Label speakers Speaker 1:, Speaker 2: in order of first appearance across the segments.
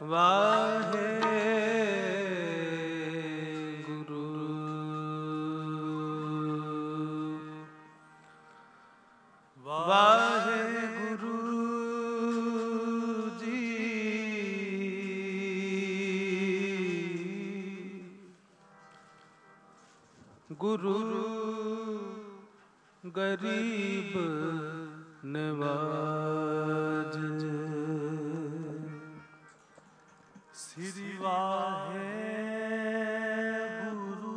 Speaker 1: ਵਾਹਿਗੁਰੂ ਵਾਹਿਗੁਰੂ ਜੀ। ਗੁਰੂ ਗਰੀਬ ਨਿਵਾਜ ਸ੍ਰੀ ਵਾਹਿਗੁਰੂ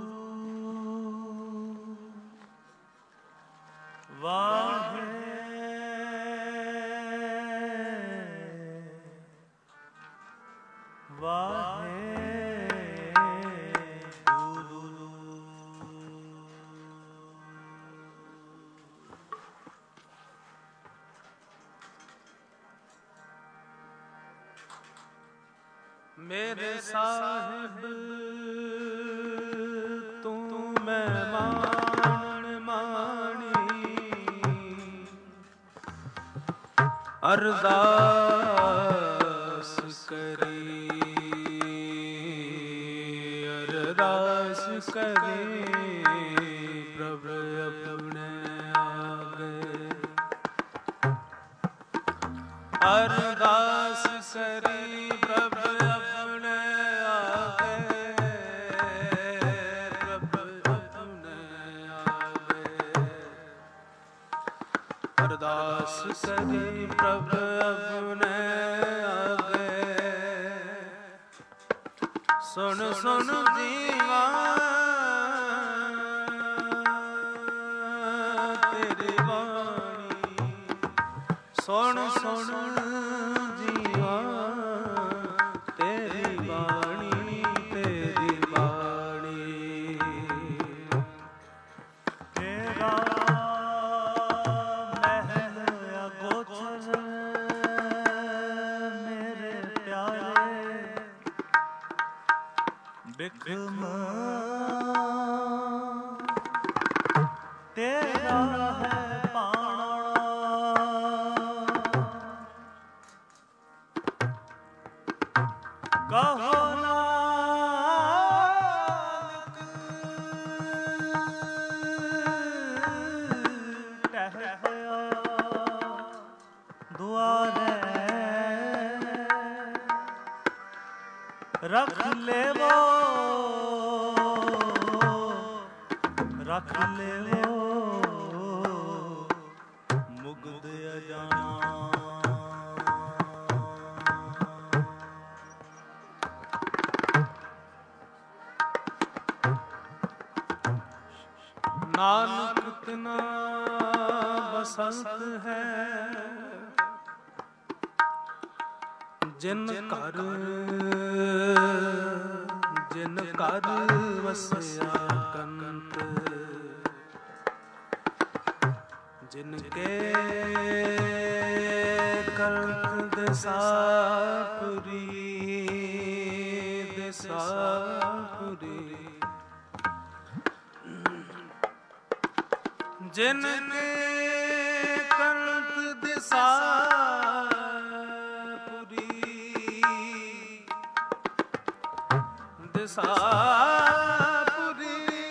Speaker 1: ਮੇਰੇ ਸਾਹਿਬ ਤੂੰ ਮਹਿਮਾਨ ਮਾਣੀ, ਅਰਦਾਸ ਕਰੀ ਅਰਦਾਸ ਕਰੀ ਪ੍ਰਭ ਆਪਣੇ ਆਗੇ, ਅਰਦਾਸ ਕਰੀ ਪ੍ਰਭ ਆਪਣੇ ਆਗੇ, ਪ੍ਰਭ ਆਪਣੇ ਆਗੇ, ਅਰਦਾਸ ਕਰੀ ਪ੍ਰਭ ਆਪਣੇ ਆਗੇ। ਸੁਣ ਸੁਣ ਜੀਵਾ ਤੇਰੀ ਬਾਣੀ, ਸੁਣ ਸੁਣ ਜੀਵਾ ਤੇਰੀ ਬਾਣੀ, ਤੇਰੀ ਬਾਣੀ।
Speaker 2: ਤੇਰਾ ਮਹਿਲ ਅਗੋਚਰ ਮੇਰੇ ਪਿਆਰੇ, ਬਿਖਮ ਤੇਰਾ ਹੈ ਪਾਣਾ, ਕਹੋ ਨਾਨਕ ਟਹਿਆ ਦੁਆਰੇ, ਰੱਖ ਲੇਵੋ ਰੱਖ ਲੇਵੋ ਮੁਗਧ ਅਜਾਨਾ।
Speaker 1: ਨਾਨਕ ਤਿਨਾ ਬਸੰਤ ਹੈ, ਜਿਨ ਘਰ ਵਸਿਆ ਕੰਤ, ਜਿਨ ਕੇ ਕੰਤ ਦਸਾਪੁਰੀ ਦਸਾਪੁਰੀ, ਜਿਨ ਕੇ ਕੰਤ ਦਸਾਪੁਰੀ ਦਸਾਪੁਰੀ,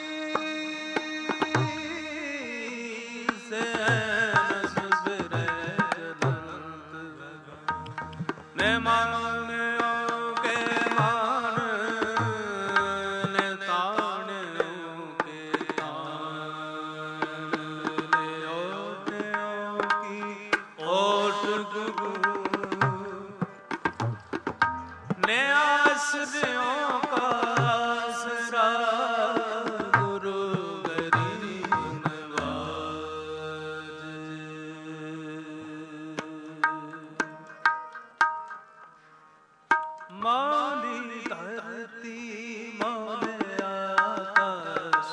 Speaker 1: ਸੈਨ ਸੁਸਰੇ ਜਲੰਤ ਨੇ ਮਾਨ ਕੇ ਮਾਨ ਨੇ ਤਾਣ ਕੇ ਤਾਣ ਲਿਓ ਤਿਉ ਕੀ ਓਟ ਗੁਰੂ ਨੇ ਆਸਰਿਓ ਕਾ ਆਸਰਾ, ਗੁਰੂ ਗਰੀਬ ਨਿਵਾਜ। ਮਾਲੀ ਧਰਤੀ ਮਾਲੇ ਆਕਾਸ਼,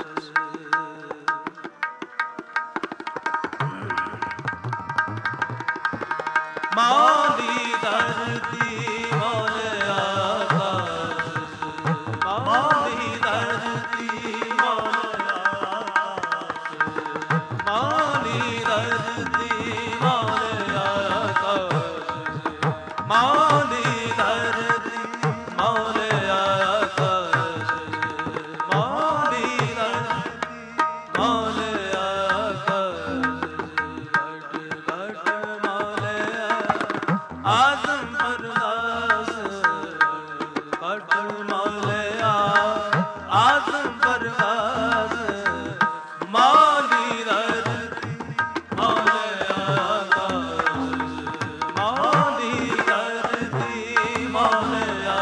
Speaker 1: ਮਾਲੀ ਧਰਤੀ ਮਾਲੇ ਆਕਾਸ਼, ਮਾਲੀ ਧਰਤੀ ਮਾਲੇ ਆਕਾਸ਼, ਮਾਲੀ ਧਰਤੀ ਮਾਲੇ ਆਕਾਸ਼, ਮਾਲੀ ਧਰਤੀ ਆਤਮ ਪਰਗਾਸ ਕੱਢ ਮੌਲਿਆ ਆਤਮ ਪਰਗਾਸ ਮੌਲੀ ਧਰਤੀ ਮੌਲਿਆ ਮੌਲੀ ਧਰਤੀ ਮੌਲਿਆ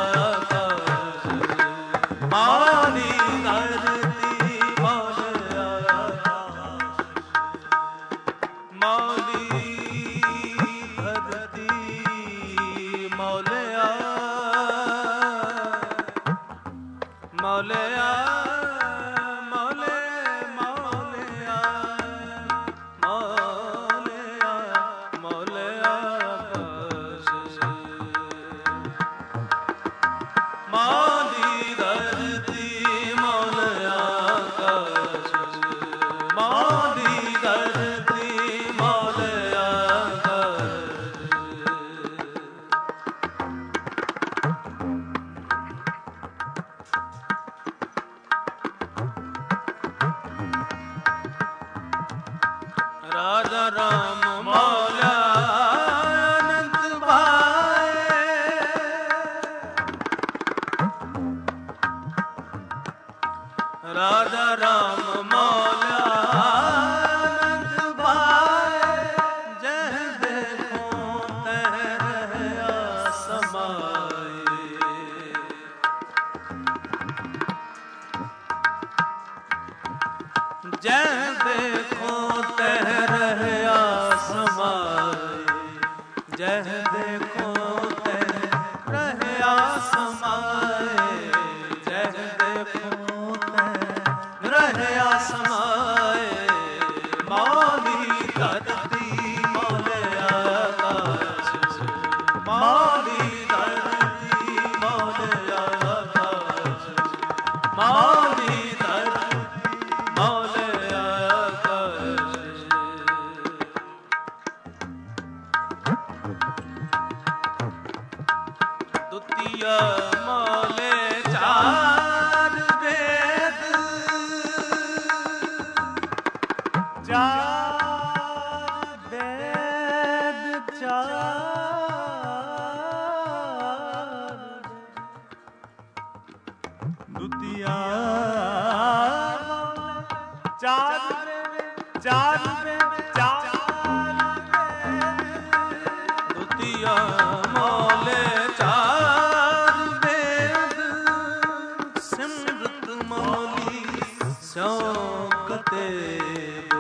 Speaker 1: ਮੌਲੀ ਧਰਤੀ ਮੌਲਿਆ ਮੌਲੀ ਧਰਤੀ ਮੌਲਿਆ ਮੌਲਿਆ ਮੌਲੇ ਮੌਲਿਆ ਮੌਲਿਆ ਮੌਲਿਆ ਬਖਸ਼ ਮੌਲੀ ਧਰਤੀ ਮੌਲਿਆ ਬਖਸ਼ ਮੌਲੀ ਧਰਤੀ ਮੌਲਿਆ ਰਾਜਾ ਰਾਮ ਮੌਲਾ ਅਨੰਤ ਭਾਏ ਰਾਜਾ ਰਾਮ ਮੌਲਾ ਅਨੰਤ ਭਾਏ ਜਹ ਦੇਖੋ ਤਹ ਰਹਿਆ ਸਮਾਏ ਜਹ ਦੇਖੋ ਤਹ ਰਹਿਆ ਸਮਾਏ ਜਹ ਦੇਖੋ ਤਹ ਰਹਿਆ ਸਮਾਏ ਜਹ ਦੇਖੋ ਤਹ ਰਹਿਆ ਸਮਾਏ ਮੌਲੀ ਧਰਤੀ ਮੌਲਿਆ ਆਕਾਸ਼ ਮੌਲੀ ਧਰਤੀ ਮੌਲਿਆ ਆਕਾਸ਼ ਮੌਲੀ ਧਰਤੀ ਮੌਲਿਆ ਆਕਾਸ਼ ਦੁਤੀਆ ਮੌਲੇ ਚਾਰ ਵੇਦ
Speaker 2: ਚਾਰ ਵੇਦ ਚਾਰ ਦੁਤੀਆ ਚਾਰ ਚਾਰ ਚਾਰ
Speaker 1: ਦੁਤੀਆ ਮੌਲੇ ਚਾਰ ਵੇਦ ਸਿਮਰਤ ਮੌਲੀ ਸਿਉ ਕਤੇਬ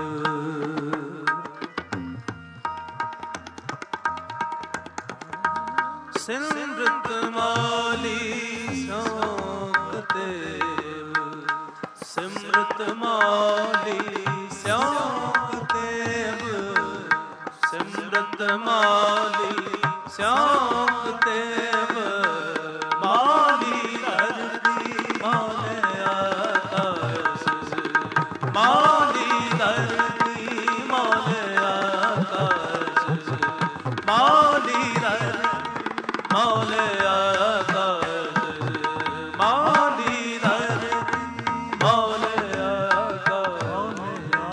Speaker 1: ਸਿਮਰਤ ਮੌਲੀ ਸਿਉ ਕਤੇਬ ਸਿਮਰਤ ਮੌਲੀ ਸਿਉ ਕਤੇਬ ਸਿਮਰਤ ਮੌਲੀ ਸਿਉ ਕਤੇਬ ਮੌਲੀ ਧਰਤੀ ਮੌਲਿਆ ਆਕਾਸ਼ ਮੌਲੀ ਧਰਤੀ ਮੌਲਿਆ ਆਕਾਸ਼ ਮੌਲੀ ਧਰਤੀ ਮੌਲਿਆ ਆਕਾਸ਼ ਮੌਲੀ ਧਰਤੀ ਮੌਲਿਆ ਆਕਾਸ਼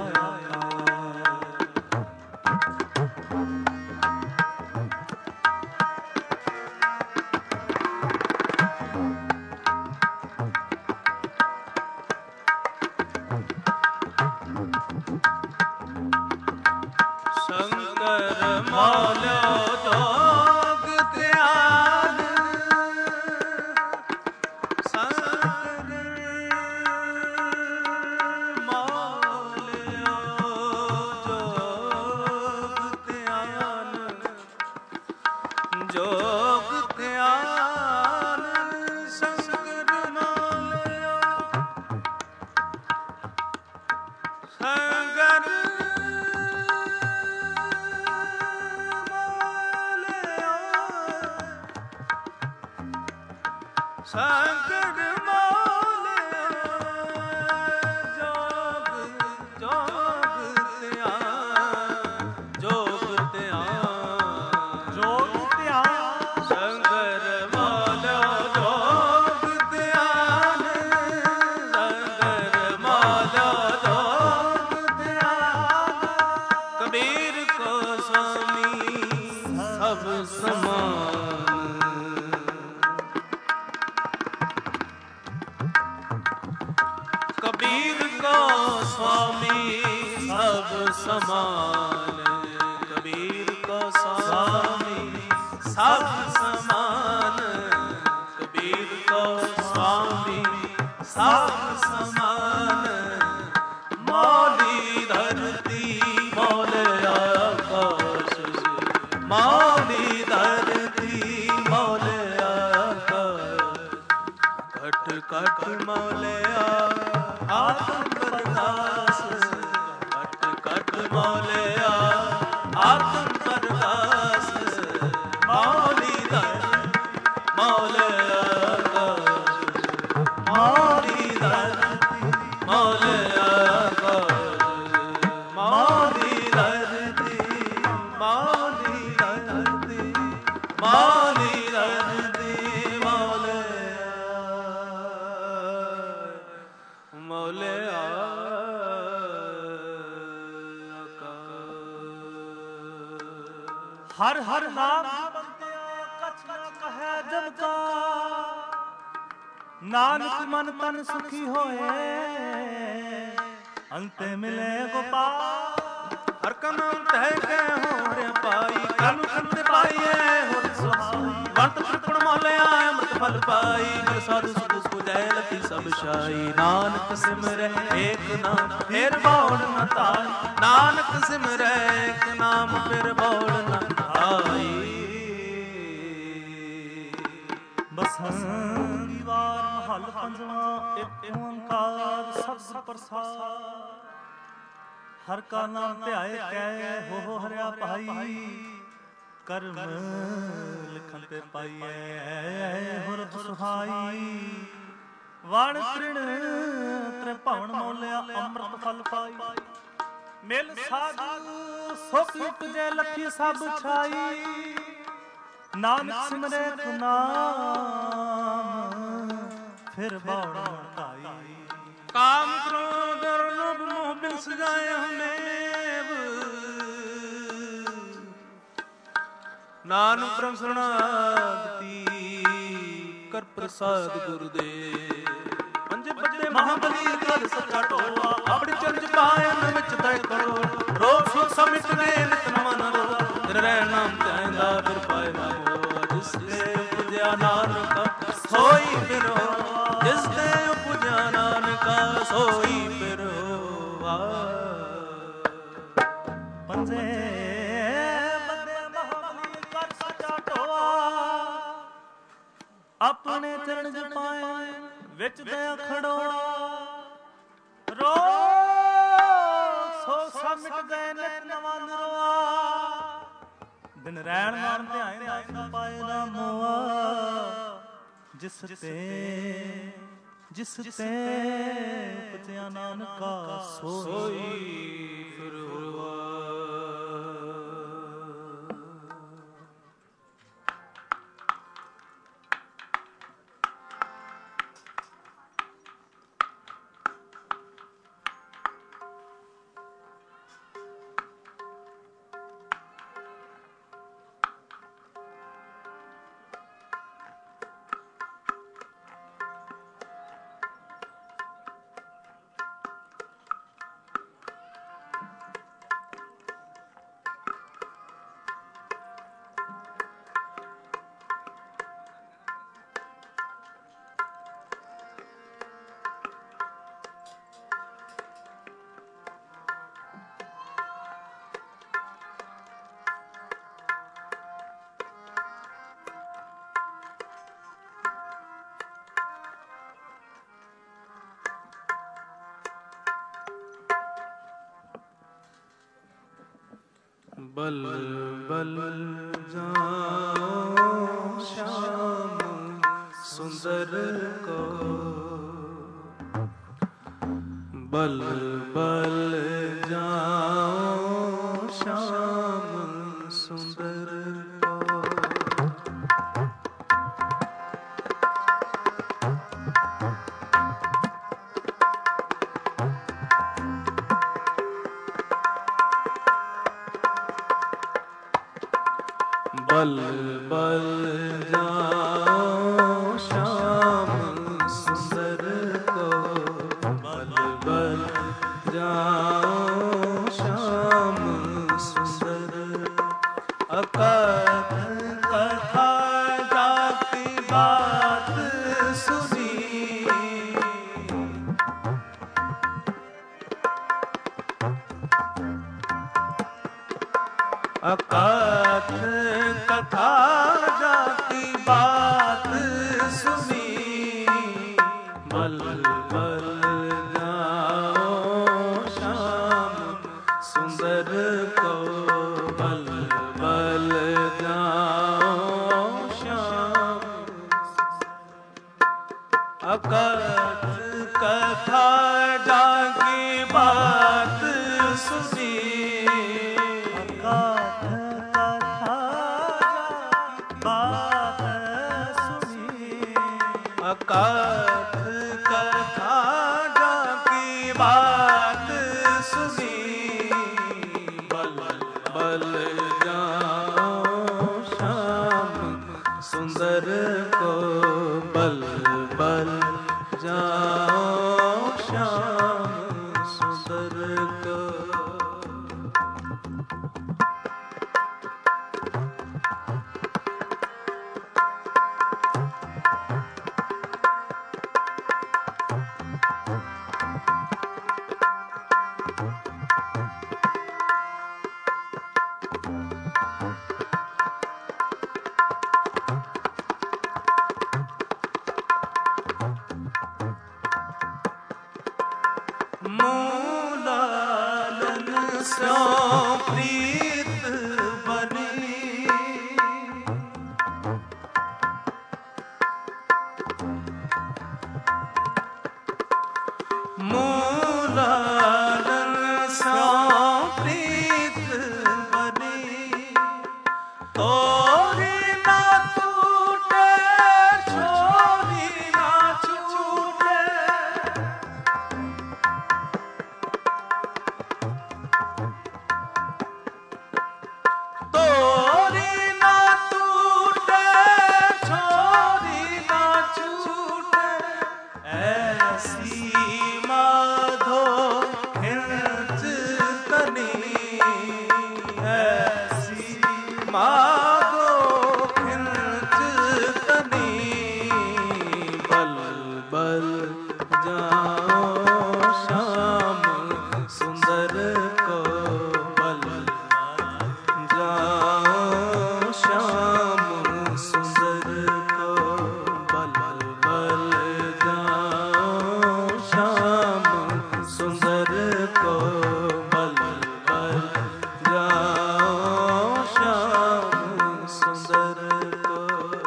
Speaker 1: ਸ਼ੰਕਰ ਮੌਲਿਆ ਜੋਗ ਧਿਆਨ ਸ਼ੰਕਰ ਮੌਲਿਆ ਜੋਗ ਧਿਆਨ ਜੋਗ ਧਿਆਨ ਸ਼ੰਕਰ ਮੌਲਿਆ ਸ਼ੰਕਰ ਸ਼ੰਕਰ ਮੌਲਿਆ ਜੋਗ ਜੋਗ ਧਿਆਨ ਜੋਗ ਧਿਆਨ
Speaker 2: ਜੋਗ ਧਿਆਨ
Speaker 1: ਸ਼ੰਕਰ ਮੌਲਿਆ ਜੋਗ ਧਿਆਨ ਸ਼ੰਕਰ ਮੌਲਿਆ ਜੋਗ ਧਿਆਨ ਕਬੀਰ ਕੋ ਸਵਾਮੀ ਸਭ ਸਮਾਨ समान कबीर को स्वामी सब समान कबीर को स्वामी सब समान मौली धरती मौल आकाश मौली धरती मौल आकाश घट घट मौलिया आत्म प्रकाश घट घट मौलिया आत्म प्रकाश मौली धर मौलिया मौली धर मौलिया मौली धरती मौली धरती मौली धरती मौलिया
Speaker 2: हर हर नाम कछ न कहे जब का नानक मन तन सुखी होए अंते मिले गोपाल
Speaker 1: हर कम तह के हो रे पाई कम कंत पाइए हो सुहाई वंत त्रिपुण मोलिया अमृत फल पाई गुर साधु सुख पुजै लखी सब शाई नानक सिमरै एक नाम फिर बौड़ न ताई नानक सिमरै एक नाम फिर बौड़ न ताई
Speaker 2: बसंती वार महल पंजवा एक ओंकार सब्द प्रसाद हर का नाम ध्याए कै हो हरिया भाई कर्म लिखन ते पाइए हुरत सुहाई वण तृण त्रिभुवन मौलिया अमृत फल पाई मिल साधु सुख उपजे लखी सब छाई नानक सिमरे नाम फिर बाण काई
Speaker 1: काम क्रोध और लोभ मोह बिन सजाए हमें नानक ब्रह्म शरणागति कर प्रसाद गुरुदेव पंज बड़े महाबली कर सच्चा टोला अपने चंज पाए न विच तय करो रोग सुख समिट गए नित नमन रो तेरे नाम चाहंदा फिर पाए ना हो जिसने पूजा नानक सोई फिरो जिसने पूजा नानक सोई फिरो
Speaker 2: पंजे बड़े महाबली कर सच्चा टोला अपने चरण जपाए विच दया खड़ोला रो सो समिट गए नित नवा नरवा दिन रैन नाम ध्याए ना पाए ना मोआ जिस ते उपजया नानका सोई
Speaker 1: फिरवा बल बल जाओ श्याम सुंदर को बल बल जाओ श्याम सुंदर को बल बल जाओ श्याम सुंदर को बल बल जाओ अकथ कथा जाकी बात सुनी,
Speaker 2: अकथ कथा जाकी बात सुनी,
Speaker 1: अकथ कथा जाकी बात सुनी, बल बल जाओ श्याम सुंदर को, बल बल जाओ श्याम सुंदर को। मूलालन स्यो प्रीत बनी, मूलालन स्यो प्रीत बनी, तोरी ना टूटे छोरी ना छूटे, तोरी ना टूटे छोरी ना छूटे, ऐसी माधो खिंच तनी, ऐसी माधो खिंच तनी, बल बल जाओ श्याम सुंदर को, बल जाओ श्याम सुंदर को, बल बल जाओ श्याम सुंदर को, बल बल जाओ श्याम सुंदर को।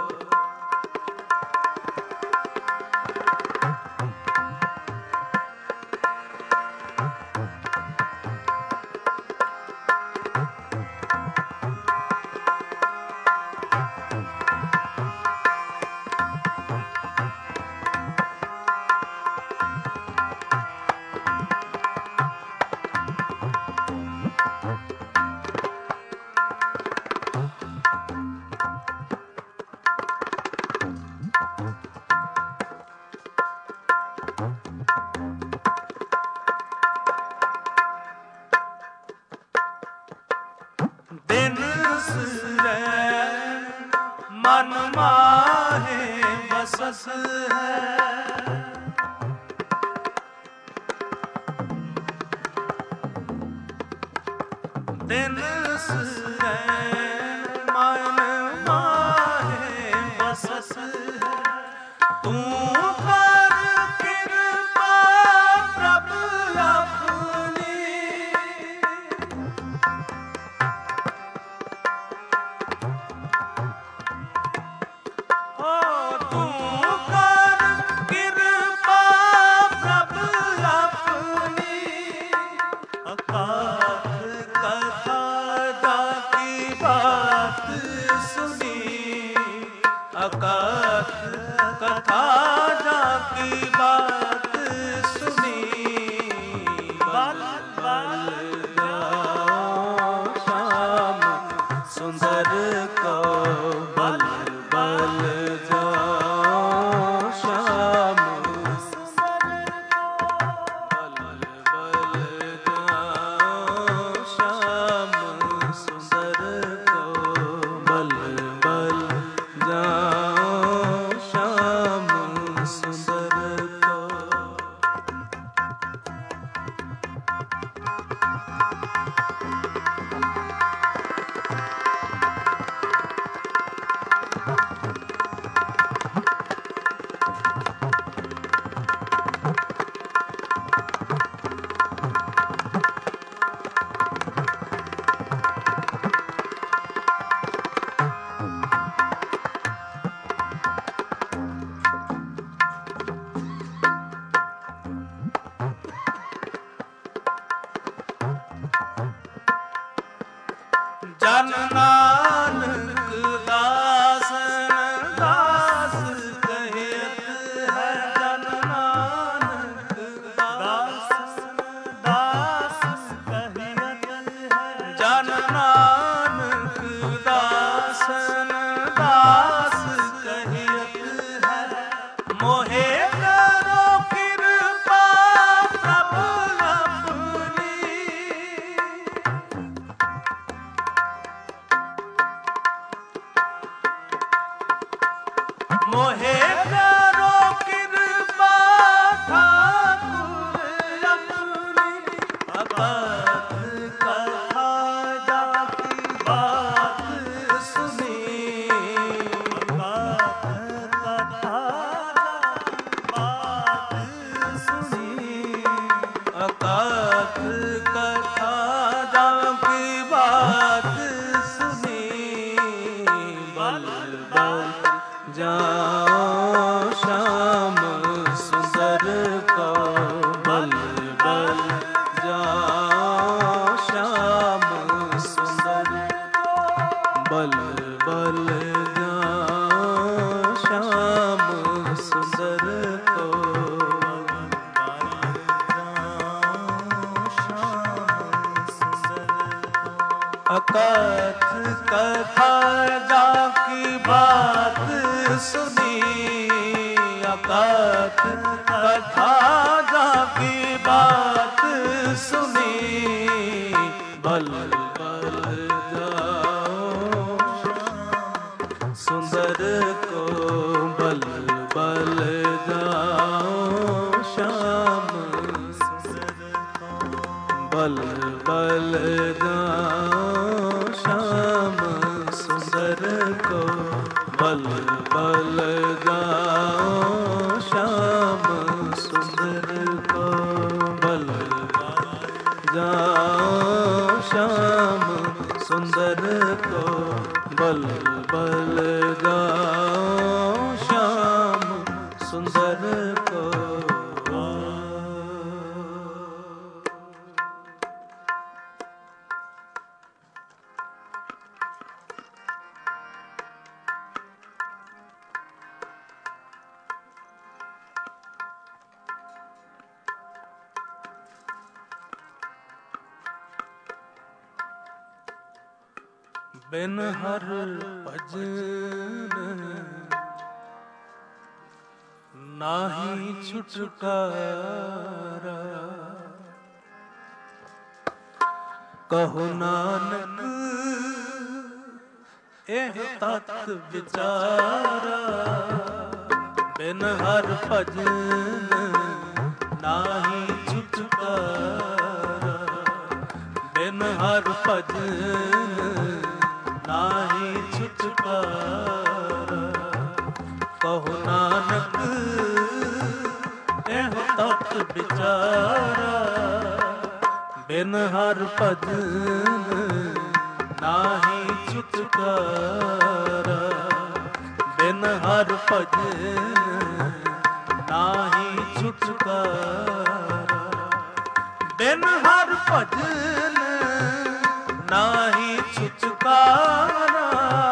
Speaker 1: दिन सुरे मन माहे बसस है, दिन सुरे मन माहे बसस है, तू कर कृपा प्रभु अपनी, तू कर कृपा प्रभु अपनी, अकथ कथा जाकी बात सुनी, अकथ कथा जाकी बात सुनी, बल बल जाओ श्याम सुंदर को, बल बल जाओ श्याम सुंदर को, बल बल जाओ श्याम सुंदर को, बल बल जाओ श्याम सुंदर को। मोहे प्यारो कृपा ठाकुर अपनी अकथ कथा जाकी बात सुनी अकथ कथा बात सुनी अकथ कथा जाकी बात सुनी बल बल जाओ श्याम सुंदर को बल बल जाओ श्याम सुंदर बल बल जाओ श्याम सुंदर को अकथ कथा जाकी बात सुनी अकथ कथा जाकी बात सुनी बल बल जाओ सुंदर को बल बल जाओ श्याम बल बल जाओ श्याम सुंदर को बल बल जाओ श्याम सुंदर को बल जाओ श्याम सुंदर को बल बल जाओ श्याम सुंदर को बिन हर भजन नाही छुटकारा कहो नानक एह तत् विचारा बिन हर भजन नाही छुटकारा बिन हर भजन नाही छुटकारा कहो नानक एह तत् विचारा बिन हर भजन नाही छुटकारा बिन हर भजन नाही छुटकारा बिन हर भजन नाही छुटकारा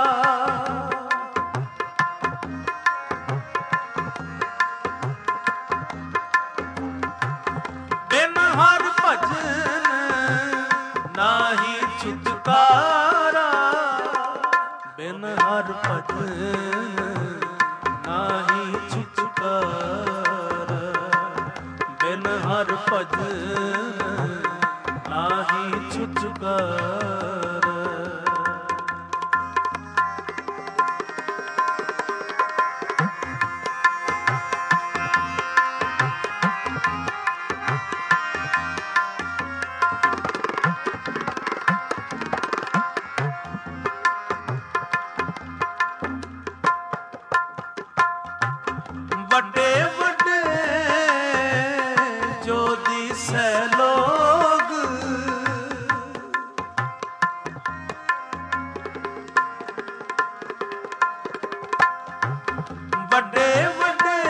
Speaker 1: बिन हर भजन नाही छुटकारा बिन हर भजन नाही छुटकारा बिन हर भजन नाही छुटकारा ਵੱਡੇ ਵੱਡੇ ਜੋ ਦਿਸੈ ਲੋਗ ਵੱਡੇ ਵੱਡੇ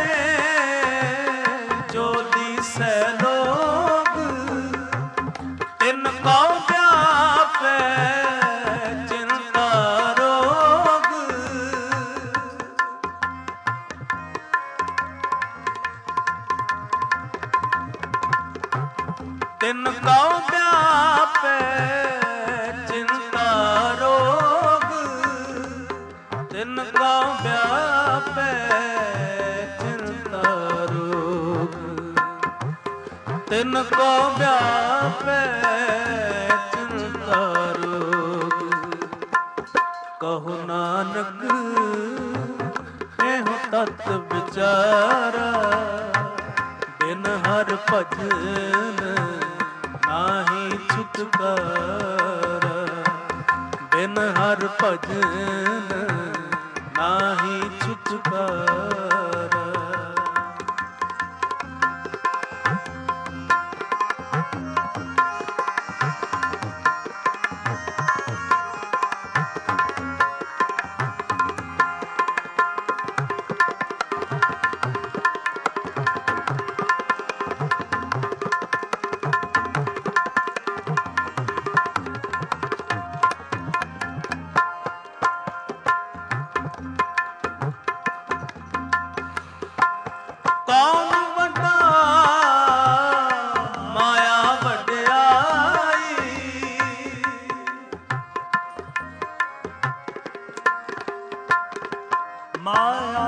Speaker 1: ਜੋ ਦਿਸੈ ਲੋਗ ਤਿਨ ਕਉ ਵਿਆਪੈ ਚਿੰਤਾ ਰੋਗ ਤਿਨ ਕਉ ਵਿਆਪੈ ਚਿੰਤਾ ਰੋਗ ਤਿਨ ਕਉ ਵਿਆਪੈ ਚਿੰਤਾ ਰੋਗ ਤਿਨ ਕਉ ਵਿਆਪੈ ਚਿੰਤਾ ਰੋਗ ਕਹੋ ਨਾਨਕ ਇਹੋ ਤਤ ਵਿਚਾਰਾ, ਬਿਨ ਹਰ ਭਜਨ ਨਾਹੀ ਛੁਟਕਾਰਾ, ਬਿਨ ਹਰ ਭਜਨ ਨਾਹੀ ਛੁਟਕਾਰਾ। ਕੌਣ ਵੱਡਾ ਮਾਇਆ ਵਡਿਆਈ,
Speaker 2: ਮਾਇਆ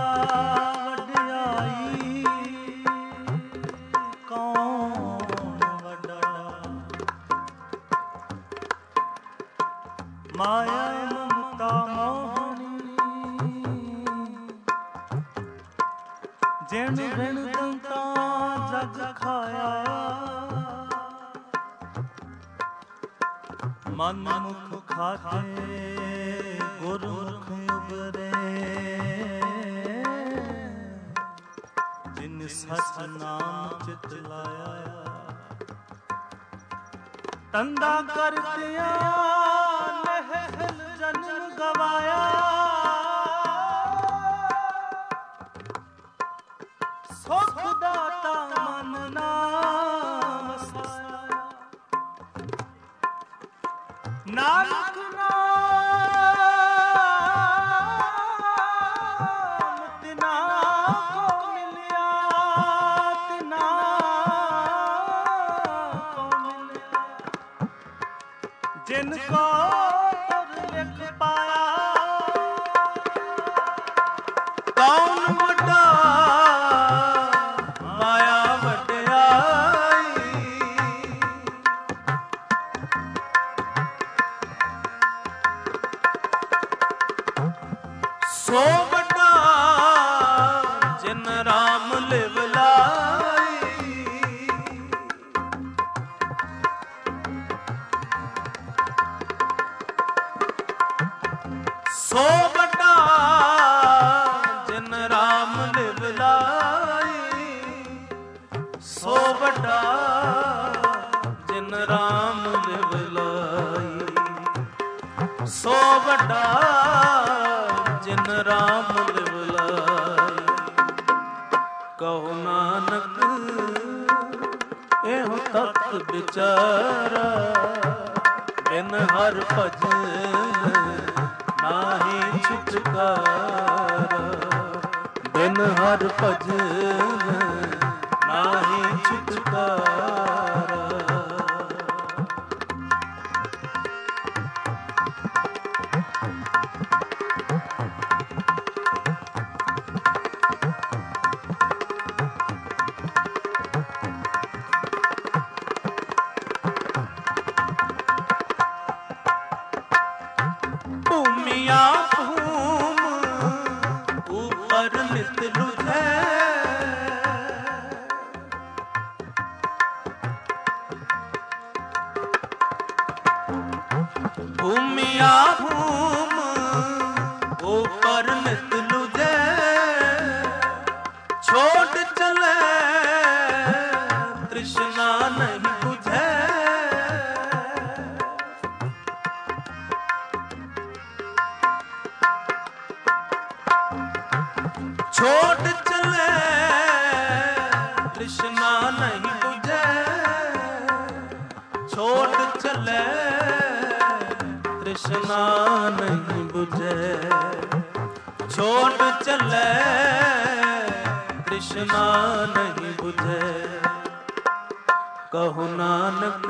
Speaker 2: ਵਡਿਆਈ ਕੌਣ ਵੱਡਾ, ਮਾਇਆ ਮਮਤਾ ਜਿਣ ਬਿਨ ਦੰਤਾ ਜਗ ਖਾਇਆ, ਮਨ ਮੁਖ ਖਾਤੇ ਗੁਰਮੁਖ ਉਬਰੇ, ਜਿਨ ਸਚ ਨਾਮ ਚਿਤ ਲਾਇਆ, ਤੰਦਾ ਕਰਤਿਆ ਲਹਿਲ ਜਨਮ ਗਵਾਇਆ, ਸੁਖ ਦਾਤਾ ਮਨ ਨਾਮ ਵਸਾਇਆ, ਨਾਨਕ ਨਾਮ ਤਿਨਾ ਕੋ ਮਿਲਿਆ, ਤਿਨਾ ਕੋ ਮਿਲਿਆ, ਜਿਨ ਕੋ ਤੁਰ ਲਿਖ ਪਾਇਆ।
Speaker 1: ਕੌਣ ਵੱਡਾ ਮਾਇਆ ਵਡਿਆਈ, ਸੋ ਵੱਡਾ ਜਿਨ ਰਾਮ ਲਿਵ ਲਾਈ, ਸੋ ਵੱਡਾ ਜਿਨ ਰਾਮ ਲਿਵ ਲਾਈ, ਸੋ ਵੱਡਾ ਜਿਨ ਰਾਮ ਲਿਵ ਲਾਈ, ਸੋ ਵੱਡਾ ਜਿਨ ਰਾਮ ਲਿਵ ਲਾਈ। ਕਹੋ ਨਾਨਕ ਇਹੋ ਤਤ ਵਿਚਾਰਾ, ਬਿਨ ਹਰ ਭਜਨ ਨਾਹੀ ਛੁਟਕਾਰਾ, ਬਿਨ ਹਰ ਭਜਨ ਨਾਹੀ ਛੁਟਕਾਰਾ। ਭੂਮੀਆ ਭੂਮ ਉਪਰ ਨਿਤ ਲੁਧੈ, ਭੂਮੀਆ ਭੂਮ ਉਪਰ ਨਿਤ ਲੁਧੈ, ਛੋੜ ਚਲੇ ਤ੍ਰਿਸ਼ਨਾ ਨਹੀਂ ਬੁਝੈ, ਛੋਟ ਚਲੇ ਤ੍ਰਿਸ਼ਨਾ ਨਹੀਂ ਬੁਝੈ, ਛੋਟ ਚਲੇ ਤ੍ਰਿਸ਼ਨਾ ਨਹੀਂ ਬੁਝੈ, ਛੋਟ ਚਲੇ ਤ੍ਰਿਸ਼ਨਾ ਨਹੀਂ ਬੁਝੈ। ਕਹੋ ਨਾਨਕ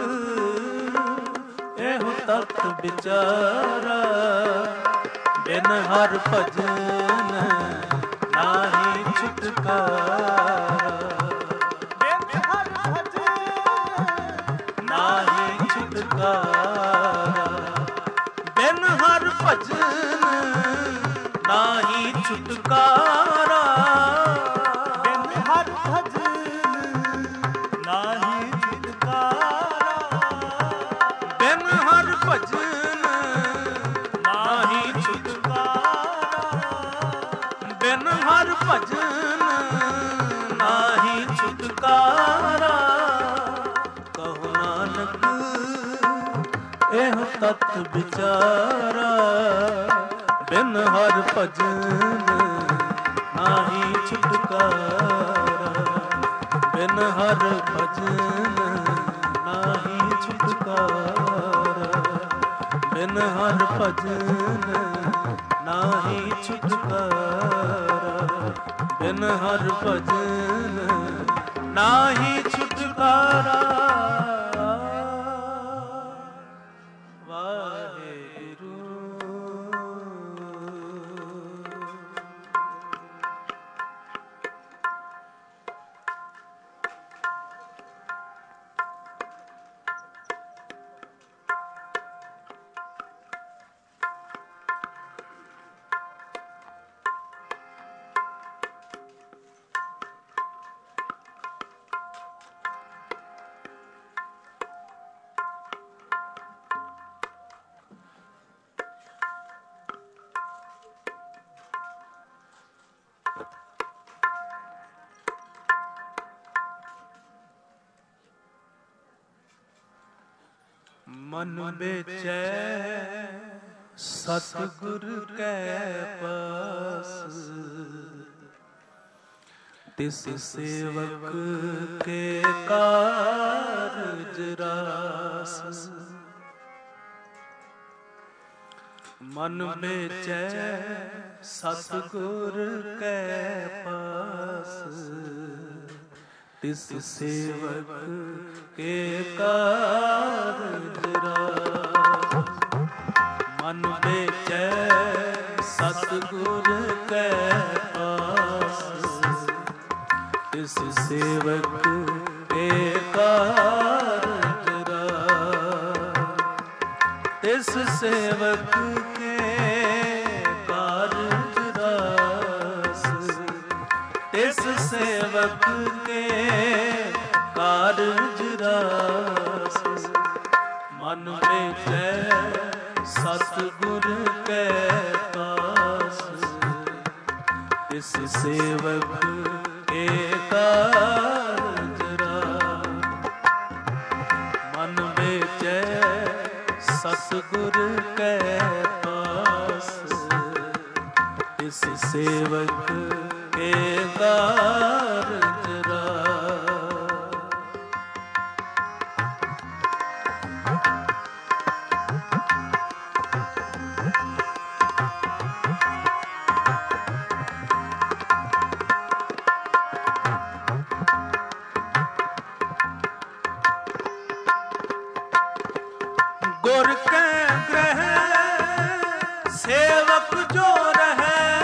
Speaker 1: ਇਹੋ ਤਤ ਵਿਚਾਰਾ, ਬਿਨ ਹਰ ਭਜਨ ਨਾਹੀ ਛੁਟਕਾਰਾ,
Speaker 2: ਬਿਨ ਹਰ ਭਜਨ
Speaker 1: ਨਾਹੀ ਛੁਟਕਾਰਾ, ਬਿਨ ਹਰ ਭਜਨ ਨਾਹੀ ਛੁਟਕਾਰਾ। ਭਜਨ ਨਾਹੀ ਛੁਟਕਾਰਾ। ਕਹੋ ਨਾਨਕ ਇਹੋ ਤਤ ਵਿਚਾਰਾ। ਬਿਨ ਹਰ ਭਜਨ ਨਾਹੀ ਛੁਟਕਾਰਾ। ਬਿਨ ਹਰ ਭਜਨ ਨਾਹੀ ਛੁਟਕਾਰਾ। ਬਿਨ ਹਰ ਭਜਨ ਨਾਹੀ ਛੁਟਕਾਰਾ। ਬਿਨ ਹਰ ਭਜਨ ਨਾਹੀ ਛੁਟਕਾਰਾ। ਮਨ ਬੇਚੈ ਸਤਿਗੁਰ ਕੈ ਪਾਸ। ਤਿਸ ਸੇਵਕ ਕੇ ਕਾਰਜ ਰਾਸ। ਮਨ ਬੇਚੈ ਸਤਿਗੁਰ ਕੈ ਪਾਸ। ਤਿਸ ਸੇਵਕ ਕੇ ਕਾਰਜ ਰਾਸ। ਮਨ ਬੇਚੈ ਸਤਿਗੁਰ ਕੈ ਪਾਸ। ਤਿਸ ਸੇਵਕ ਕੇ ਕਾਰਜ ਰਾਸ। ਤਿਸ ਸੇਵਕ ਕੇ ਕਾਰਜ ਰਾਸ। ਤਿਸ ਸੇਵਕ ਕੇ ਕਾਰਜ ਰਾਸ। ਮਨ ਬੇਚੈ ਸਤਿਗੁਰ ਕੈ ਪਾਸ। ਤਿਸ ਸੇਵਕ ਕੇ ਕਾਰਜ ਰਾਸ। ਮਨ ਬੇਚੈ ਸਤਿਗੁਰ ਕੈ ਪਾਸ। ਤਿਸ ਸੇਵਕ ਕੇ ਕਾਰਜ ਰਾਸ। ਗੁਰ ਕੈ ਗ੍ਰਹਿ ਸੇਵਕ ਜੋ ਰਹੈ।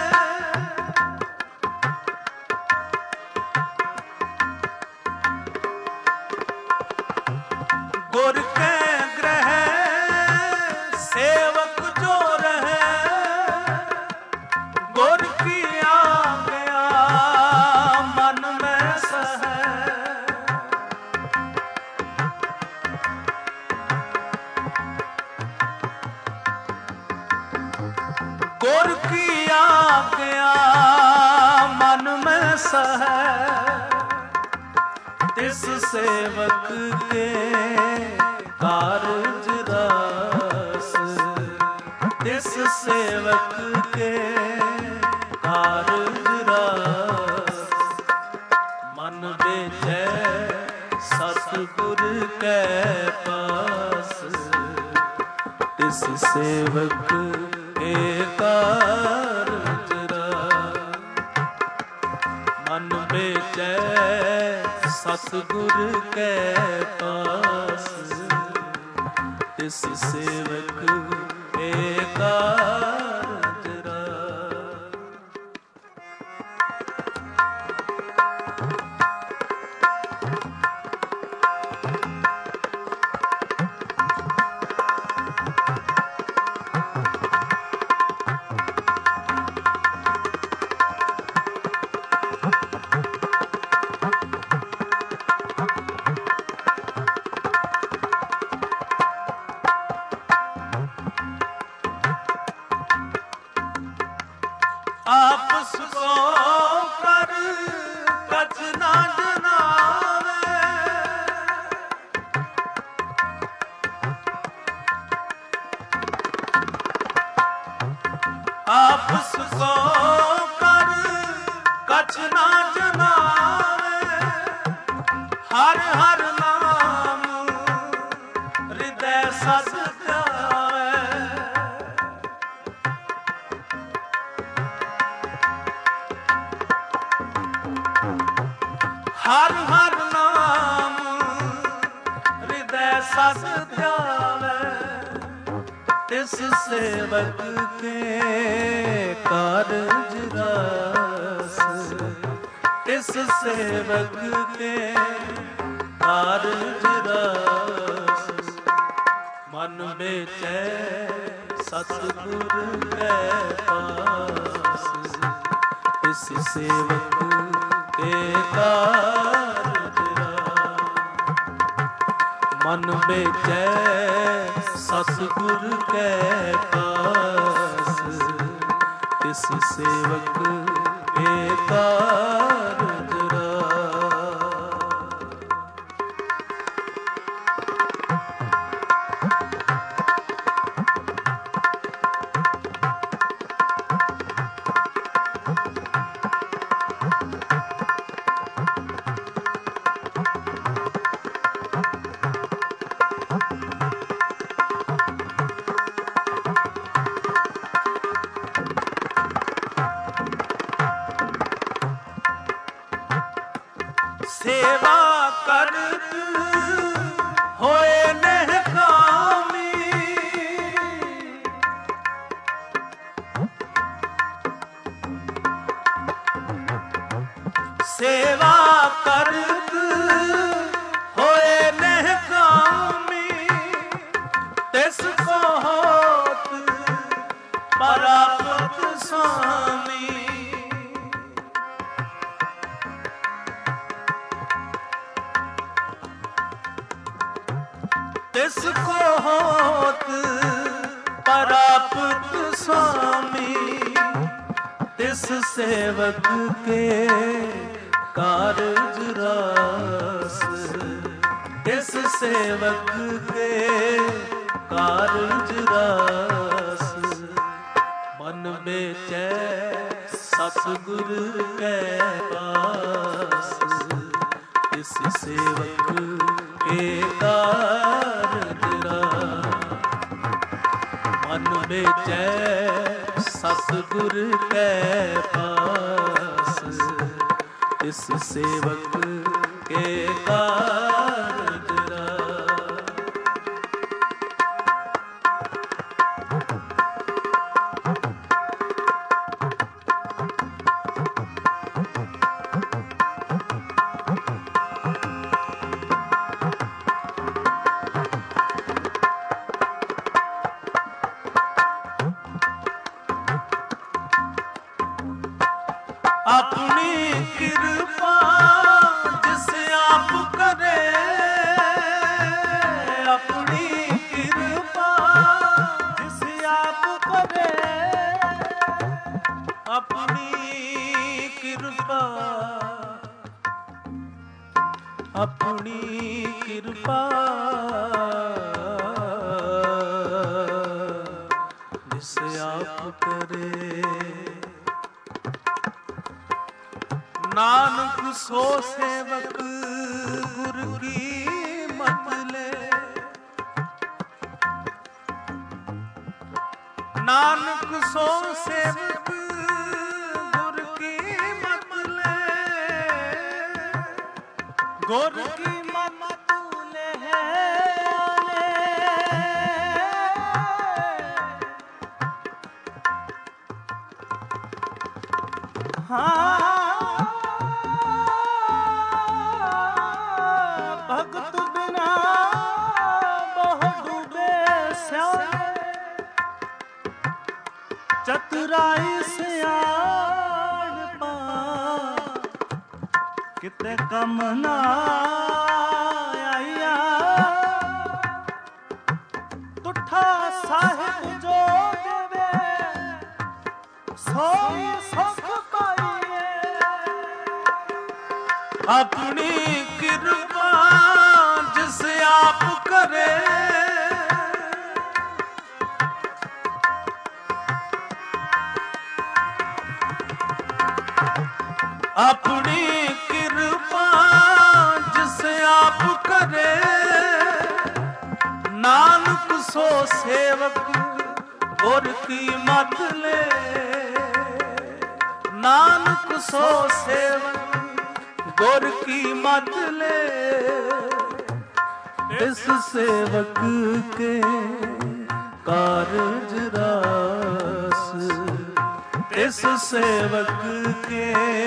Speaker 1: ਗੁਰ ਕੈ ਗ੍ਰਹਿ ਸੇਵਕ ਜੋ ਰਹੈ। ਗੁਰ ਕੀ ਆਗਿਆ ਮਨ ਮੈਂ ਸਹੈ। ਗੁਰ ਕੀ ਆਗਿਆ ਮਨ ਮੈਂ ਸਹੈ। ਤਿਸ ਸੇਵਕ ਕੇ ਕਾਰਜ ਰਾਸ। ਤਿਸ ਸੇਵਕ ਕੇ ਕਾਰਜ ਰਾਸ। ਮਨ ਬੇਚੈ ਸਤਿਗੁਰ ਕੈ ਪਾਸ। ਤਿਸ ਸੇਵਕ ਕੇ ਕਾਰਜ ਰਾਸ। ਮਨ ਬੇਚੈ ਸਤਿਗੁਰ ਕੈ ਪਾਸ। ਤਿਸ ਸੇਵਕ ਕੇ ਕਾਰਜ ਰਾਸ। ਕਛ ਨਾ ਜਨਾਵੇ, ਹਰ ਹਰ ਨਾਮ ਹਿਰਦੈ ਸਦ ਧਿਆਵੇ। ਹਰ ਹਰ ਨਾਮ ਹਿਰਦੈ ਸਦ ਧਿਆਵੇ, ਤਿਸ ਸੇਵਕ ਕੇ ਕਾਰਜ ਰਸ। ਤਿਸ ਸੇਵਕ ਕੇ ਕਾਰਜ ਰਸ, ਮਨ ਵਿਚੈ ਸਤਿਗੁਰ ਕੈ ਪਾਸ। ਤਿਸ ਸੇਵਕ ਕੇ ਕਾਰਜ ਰਸ, ਮਨ ਵਿਚੈ ਸਤਿਗੁਰ ਕੈ ਪਾਸ। ਤਿਸ ਸੇਵਕ ਕੇ ਕਾਰਜ ਰਸ। ਸੇਵਾ ਕਰਤ ਹੋਏ ਨਹਿ ਕਾਮੀ, ਸੇਵਾ ਕਰਤ ਹੋਏ ਨਹਿ ਕਾਮੀ। ਤਿਸ ਕੋ ਹੋਤ ਪ੍ਰਾਪਤ ਸੁਆਮੀ। ਤਿਸ ਕੋ ਹੋਤ ਪ੍ਰਾਪਤ ਸੁਆਮੀ। ਤਿਸ ਸੇਵਕ ਕੇ ਕਾਰਜ ਰਸ। ਤਿਸ ਸੇਵਕ ਕੇ ਕਾਰਜ ਰਸ, ਮਨ ਵਿਚੈ ਸਤਿਗੁਰ ਕੈ ਪਾਸ। ਤਿਸ ਸੇਵਕ ਕੇ ਕਾਰਜ ਰਸ, ਮਨ ਵਿਚੈ ਸਤਿਗੁਰ ਕੈ ਪਾਸ। ਤਿਸ ਸੇਵਕ ਕੇ ਕਾਰਜ ਰਸ। ਆਪਣੀ ਕਿਰਪਾ ਜਿਸ ਆਪ ਕਰੇ। ਆਪਣੀ ਕਿਰਪਾ ਜਿਸ ਆਪ ਕਰੇ। ਆਪਣੀ ਕਿਰਪਾ, ਆਪਣੀ ਕਿਰਪਾ ਜਿਸ ਆਪ ਕਰੇ। ਨਾਨਕ ਸੋ ਸੇਵਕ ਗੁਰ ਕੀ ਮਤ ਲੈ। ਨਾਨਕ ਸੋ ਸੇਵਕ ਗੁਰ ਕੀ ਮਤ ਲੈ। ਗੁਰ ਕੀ ਮਤ ਲੈ ਹਾਂ। ਭਗਤ ਬਿਨਾ ਬਹੁ ਡੂਬੇ ਸਿਆਣੇ। ਚਤੁਰਾਈ ਸਿਆਣਪਾ ਕਿਤੇ ਕੰਮ ਨਾ ਆਈਆ। ਤੁਠਾ ਸਾਹਿਬ ਜੋ ਦੇਵੇ ਸੋਈ ਸੁਖ ਪਾਈਏ। ਆਪਣੀ ਕਿਰਪਾ ਜਿਸ ਆਪ ਕਰੇ। अपनी कृपा जिसे आप करे, नानक सो सेवक गुर की मत ले। नानक सो सेवक गुर की मत ले, इस सेवक के कारज रास, इस सेवक के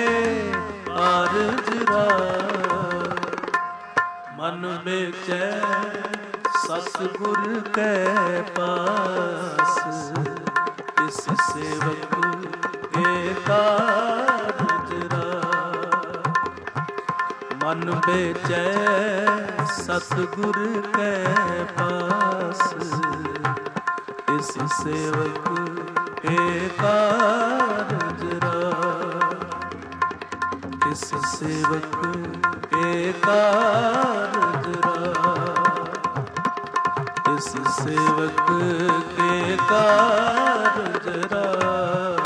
Speaker 1: कारज रास। मन बेचै सतगुर के पास, इस सेवक के कारज रास। मन बेचै सतगुर के पास, इस सेवक के कारज रास। इस सेवक के कारज रास, इस सेवक के कारज रास।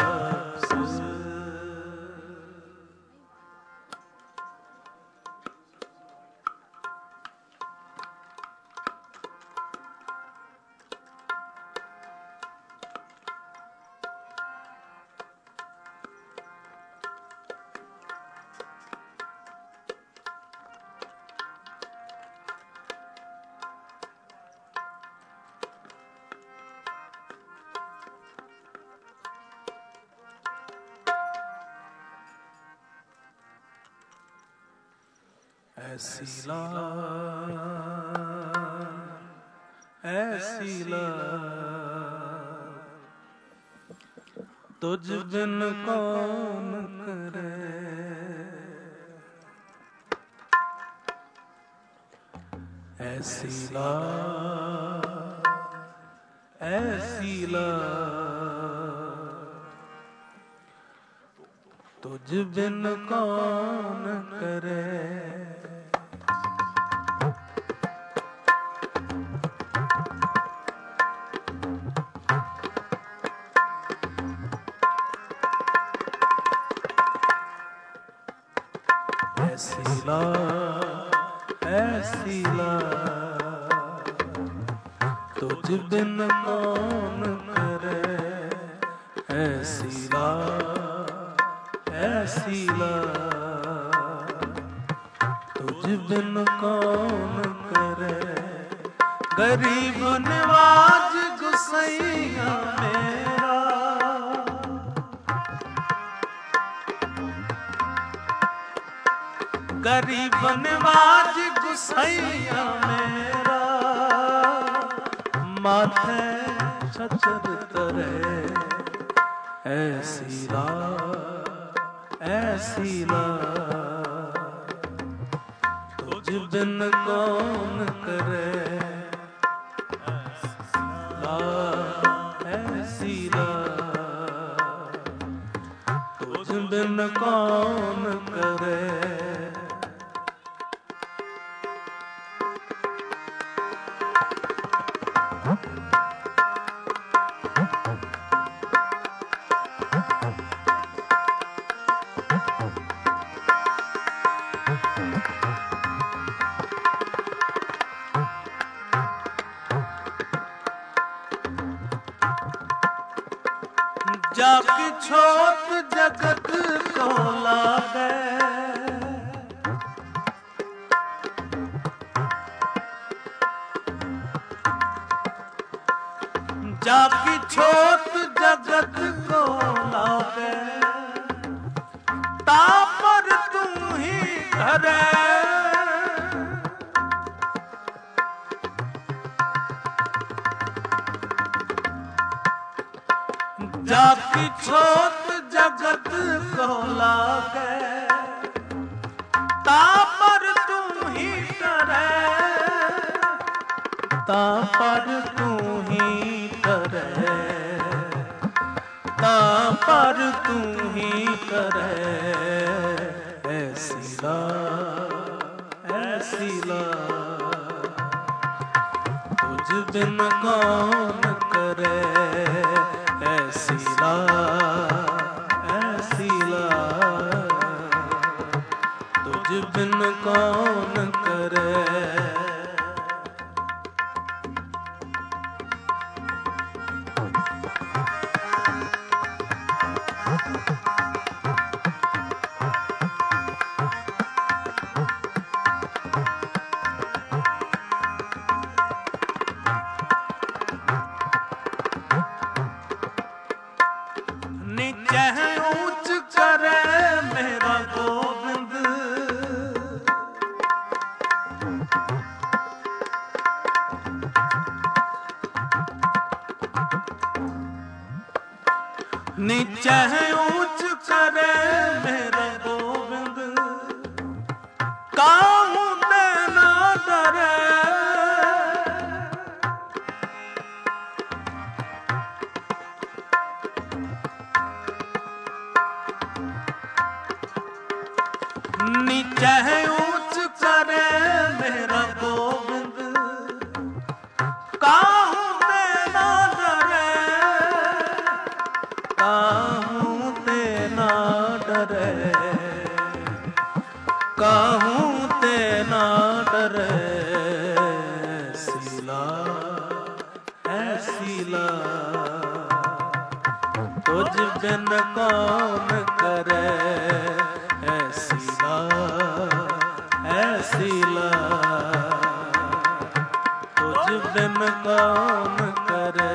Speaker 1: ऐसी लाज, ऐसी लाज तुझ बिन कौन करे। ऐसी लाज, ऐसी लाज तुझ बिन कौन करे। ऐसी लाज, ऐसी लाज तुझ बिन कौन करे। ऐसी लाज, ऐसी लाज तुझ बिन कौन करे। गरीब नवाज गुसैया मेरा, गरीब नवाज गुसैया मेरा। माथे छतर तरे, ऐसी लाज, ऐसी लाज तुझ बिन कौन करे। लाज, ऐसी लाज तुझ बिन कौन करे। जाकी छोट जगत को लागे, जाकी छोट जगत को लागे। ता पर तू ही धरे, जाकी छोट जगत को लागे। ता पर तू ही करे, ता पर तू ही करे, ता पर तू ही करे। ऐसी लाज, ऐसी लाज तुझ बिन कौन करे। ऐसी लाज, ऐसी लाज बिन कौन करे। नीचे ऊंच करे मेरा गोविंद, नीचे ऊंच करे मेरा गोविंद, काहू ते ना डरे। नीचे ऊंच करे मेरा गोविंद, काहू ते ना डरे, काहू ते ना डरे, काहू ते ना डरे। सीला ऐसी ला तुझ बिन कौन करे। ऐसी ला तुझ बिन कौन करे।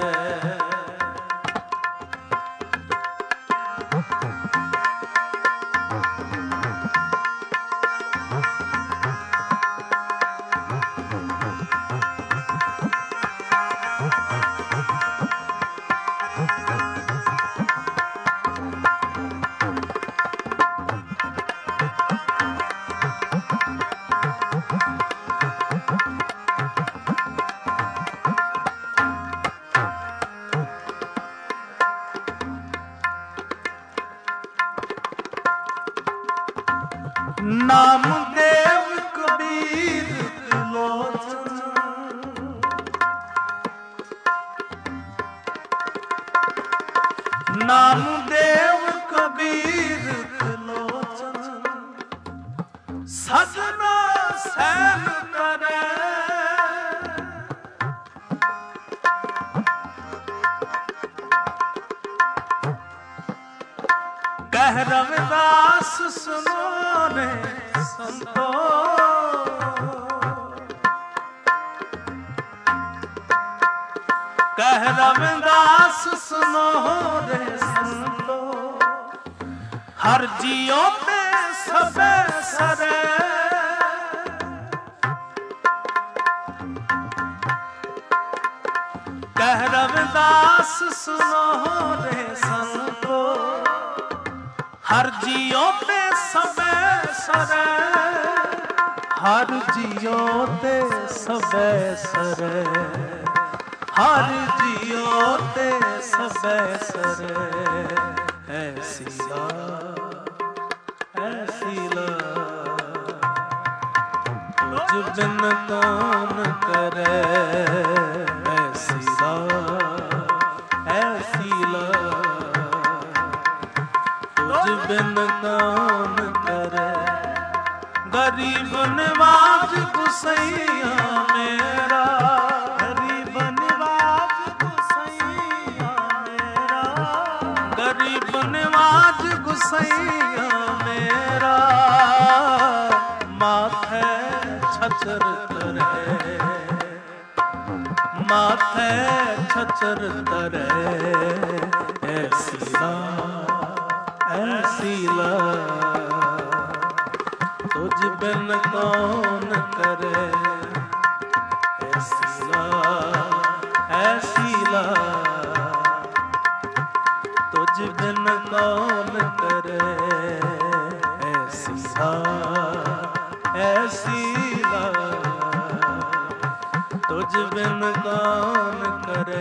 Speaker 1: नामदेव कबीर त्रिलोचन, नामदेव कबीर त्रिलोचन, सजना सैन करे। कह रविदास सुनो रे संतो, कह रविदास सुनो रे संतो, हर जियो पे सबे सरे। कह रविदास सुनो रे संतो, हर जियो ते सबे सरे, हर जियो ते सबे सरे, हर जियो ते सबे सरे। ऐसी ला तुझ बिन कौन करे। ऐसी ला तुझ बिन कौन करे। गरीब निवाज गुसैया मेरा, गरीब निवाज गुसैया मेरा, गरीब निवाज गुसैया मेरा। माथे छतर करे, माथे छतर करे। ऐसी ला तुझ बिन कौन करे। ऐसी ला तुझ बिन कौन करे। ऐसी ला तुझ बिन कौन करे।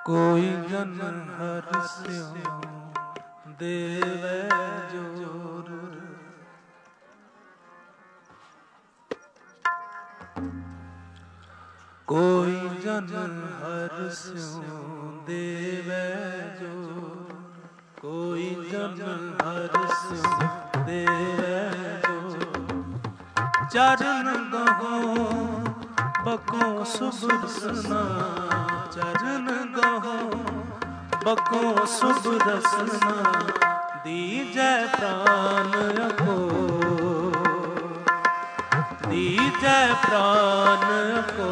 Speaker 1: ਕੋਈ ਜਨ ਹਰਿ ਸਿਉ ਦੇਵੈ ਜੋਰ। ਕੋਈ ਜਨ ਹਰਿ ਸਿਉ ਦੇਵੈ ਜੋਰ। ਕੋਈ ਜਨ ਹਰਿ ਸਿਉ ਦੇਵੈ ਜੋਰ। ਚਰਨ ਗਹੋ ਬਕੋ ਸੁਭ ਰਸਨਾ। ਚਰਨ ਗਹੋ ਬਕੋ ਸੁਭ ਰਸਨਾ। ਦੀਜੈ ਪ੍ਰਾਨ ਅਕੋ। ਦੀਜੈ ਪ੍ਰਾਨ ਅਕੋ।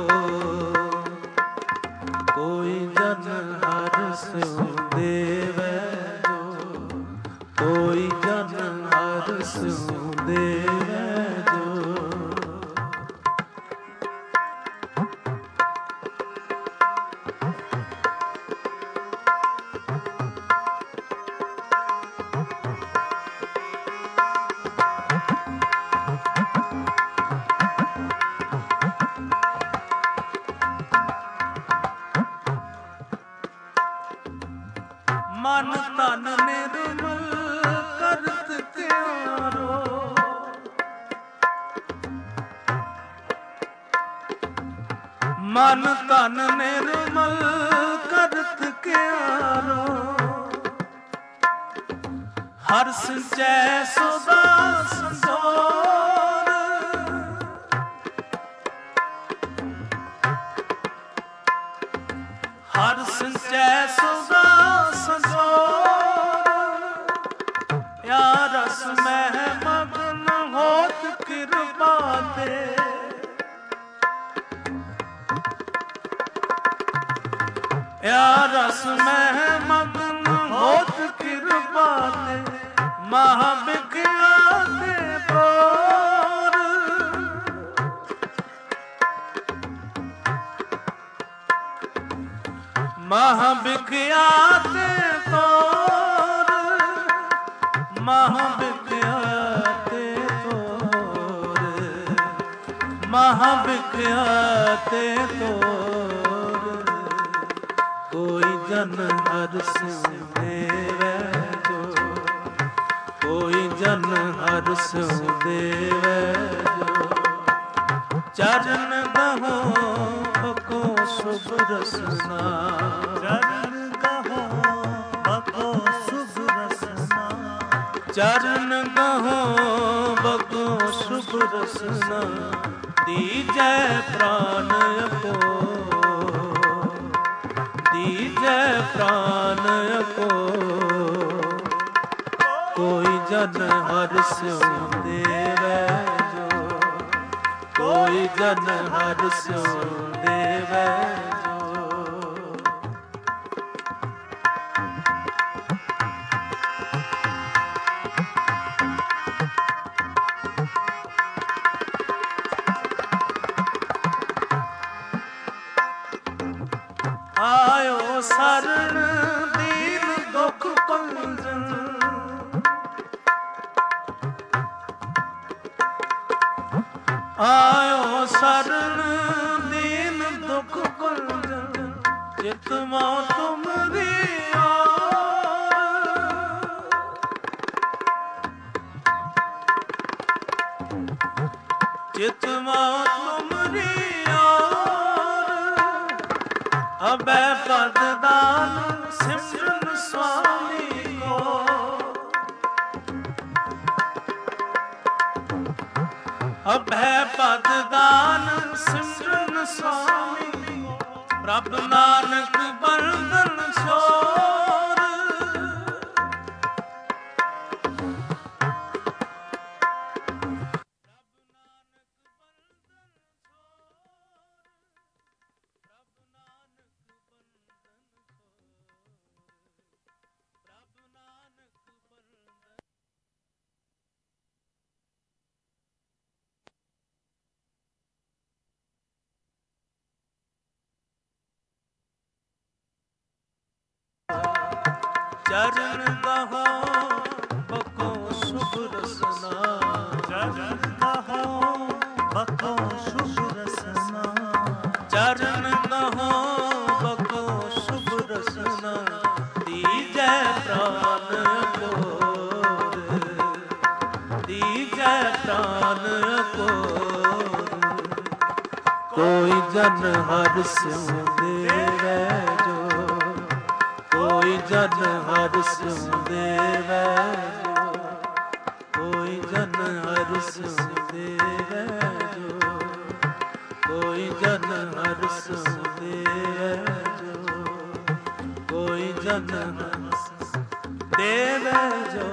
Speaker 1: ਕੋਈ ਜਨ ਹਰਿ ਸਿਉ ਦੇਵੈ ਜੋਰ। ਕੋਈ ਜਨ ਹਰਿ ਸਿਉ ਦੇਵੈ ਜੋਰ। ਮਨ ਤਨ ਨਿਰਮਲ ਕਰਤ ਕਿਆਰੋ। ਮਨ ਤਨ ਨਿਰਮਲ ਕਰਤ ਕਿਆਰੋ। ਹਰਿ ਸਿੰਚੈ ਸਦਾ ਸੰਜੋਰ। ਹਰਿ ਸਿੰਚੈ ਸਦਾ ਸੰਜੋਰ। ਯਾ ਰਸ ਮਹਿ ਮਗਨ ਹੋਤ ਕਿਰਪਾ ਤੇ। ਯਾ ਰਸ ਮਹਿ ਮਗਨ ਹੋਤ ਕਿਰਪਾ ਤੇ। ਮਹਾ ਬਿਖਿਆ ਤੇ ਤੋਰ। ਮਹਾ ਬਿਖਿਆ ਤੇ ਤੋਰ। ਮਹਾ ਬਿਖਿਆ ਤੇ ਤੋਰ। ਮਹਾ ਬਿਖਿਆ ਤੇ ਤੋਰ। ਕੋਈ ਜਨ ਹਰਿ ਸਿਉ ਦੇਵੈ ਜੋਰ। ਕੋਈ ਜਨ ਹਰਿ ਸਿਉ ਦੇਵੈ ਜੋਰ। ਚਰਨ ਗਹੋ ਬਕੋ ਸੁਭ ਰਸਨਾ।
Speaker 2: ਚਰਨ ਗਹੋ ਬਕੋ ਸੁਭ ਰਸਨਾ।
Speaker 1: ਚਰਨ ਗਹੋ ਬਕੋ ਸੁਭ ਰਸਨਾ। ਦੀਜੈ ਪ੍ਰਾਨ ਅਕੋ। ਦੀਜੈ ਪ੍ਰਾਨ ਅਕੋ। ਕੋਈ ਜਨ ਹਰਿ ਸਿਉ ਦੇਵੈ ਜੋਰ। ਕੋਈ ਜਨ ਹਰਿ ਸਿਉ ਦੇਵੈ ਜੋਰ। ਆਇਓ ਸਰਣ ਦੀਨ ਦੁਖ ਭੰਜਨ। ਆਇਓ ਸਰਣ ਦੀਨ ਦੁਖ ਭੰਜਨ। ਚਿਤ ਮੋ ਤੁਮਰੀ ਓਰ। ਚਿਤ ਮੋ ਤੁਮਰੀ ਓਰ। ਅਬੈ ਪਦ ਦਾਨ ਸਿਮਰਨ ਸੁਆਮੀ ਕੋ। ਅਬੈ ਪਦ ਦਾਨ ਸਿਮਰਨ ਸੁਆਮੀ ਕੋ। ਪ੍ਰਭ ਨਾਨਕ ਬੰਧਨ ਛੋਰ। ਚਰਨ ਗਹੋ ਬਕੋ ਸੁਭ ਰਸਨਾ।
Speaker 2: ਚਰਨ ਗਹੋ ਬਕੋ ਸੁਭ ਰਸਨਾ।
Speaker 1: ਚਰਨ ਗਹੋ ਬਕੋ ਸੁਭ ਰਸਨਾ। कोई जन हर स्यों देवै जो, कोई जन हर स्यों देवै जो, कोई जन हर स्यों देवै जो, कोई जन हर स्यों देवै जो, कोई जन हर स्यों देवै जो।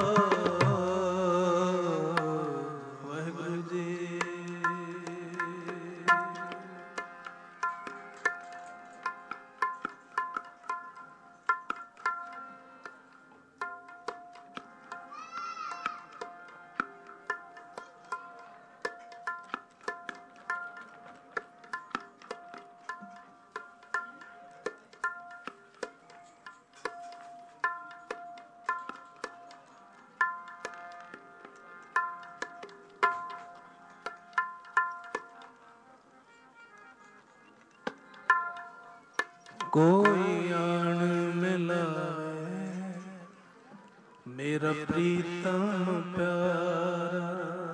Speaker 1: कोई आन मिलाए मेरा प्रीतम प्यारा,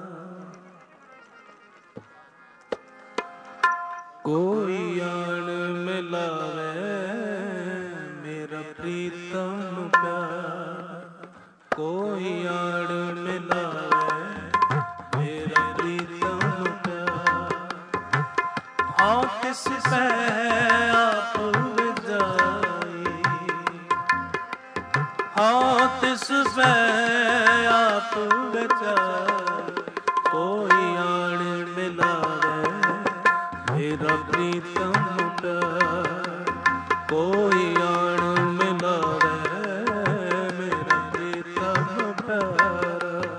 Speaker 1: कोई आन मिलाए मेरा प्रीतम प्यारा, कोई आन मिलाए मेरा प्रीतम प्यारा। हाँ किस पे आप हाँ तिस पे आप बचाए, कोई आन मिलावे मेरा प्रीतम प्यार, कोई आन मिलावे मेरा प्रीतम प्यार।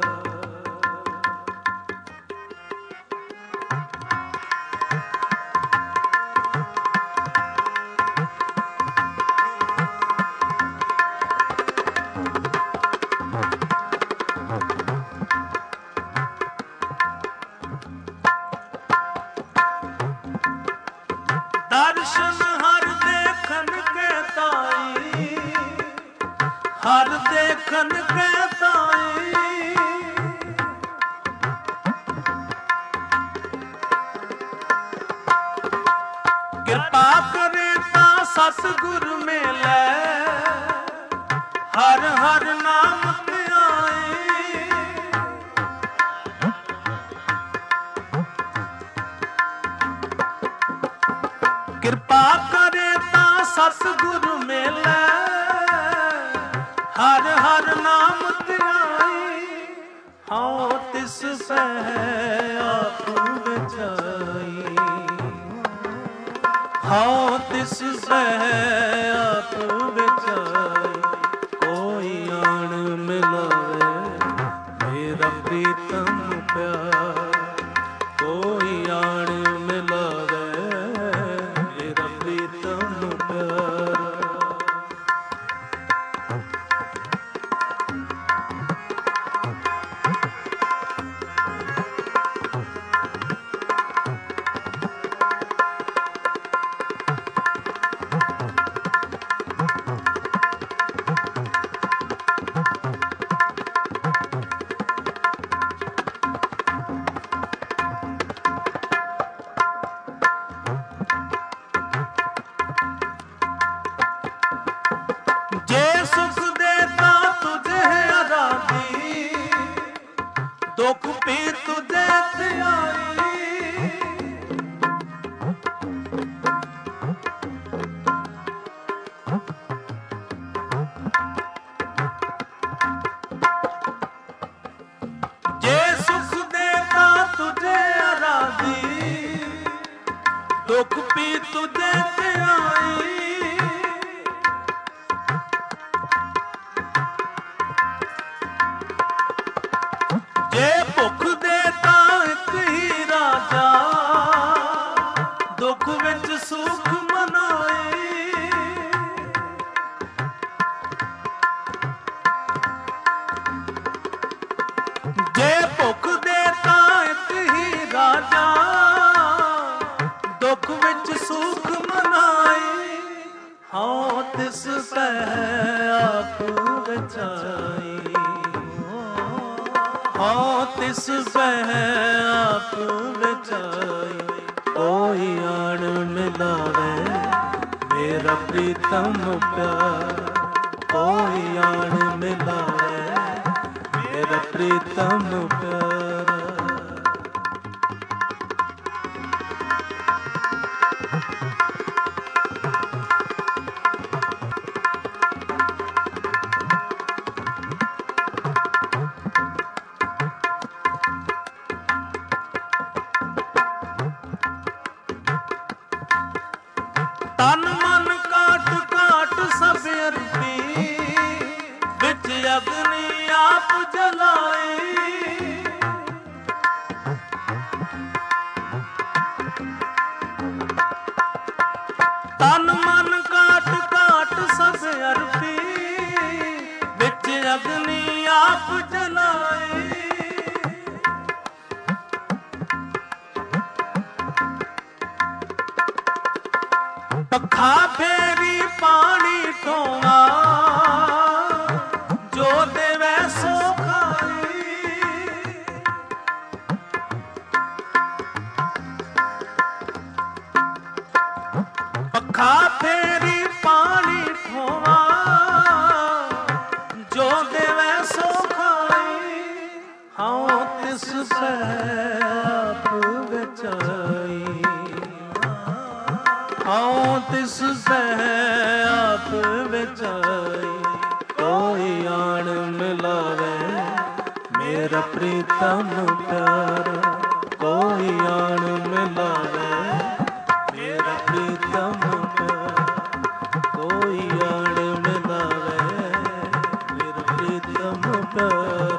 Speaker 1: दर्शन हर देखन के ताई, हर देखन के ताई, कृपा करे ता सतगुर मेले हर हर नाम ध्याई। कृपा करे ता सतगुर मेले हर हर नाम ध्याई। हाँ तिस पे आप बचाई, हाँ तिस पे आप बचाई, कोई आन मिलावे मेरा प्रीतम प्यार, कोई आन मिलावे दुख भी तुझे ध्याई। जे सुख देता तुझे आराधी, दुख भी तुझे ध्याई। जे भुख देता एक ही राजा, दुख विच सुख मनाए। जे भुख देता एक ही राजा, दुख विच सुख मनाए। हाँ तिस पे आप बचाई, हाँ तिस पे आप बचाई, कोई आन मिलावे मेरा प्रीतम प्यार। कोई आन मिलावे मेरा प्रीतम प्यार। तन मन काट काट सब अर्पी बिच अग्नि आप जलाई। तन मन काट काट सब अर्पी बिच अग्नि आप जलाई। पखा फेरी पानी टोवा जो देवे सो खाई। पखा फेरी पानी टोवा जो देवे सो खाई। हाँ तिस से आप बचाई। हाँ तिस से आप बचाई। कोई आन मिलावे मेरा प्रीतम प्यार। कोई आन मिलावे मेरा प्रीतम प्यार। कोई आन मिलावे मेरा प्रीतम प्यार।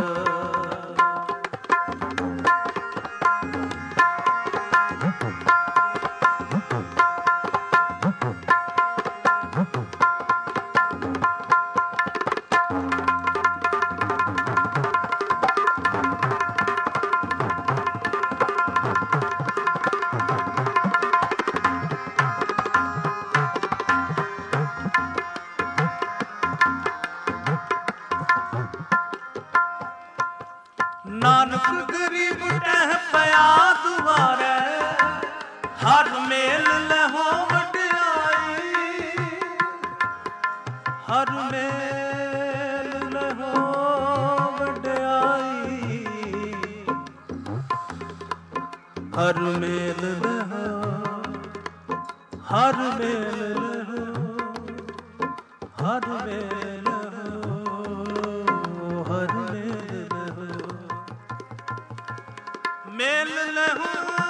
Speaker 1: नानक गरीब टह पया दुआरे हर मेल लहो वड्याई। हर मेल लहो वड्याई। हर मेल लहो हर मेल लहो हर मेल लहो हर मेल मेल लहू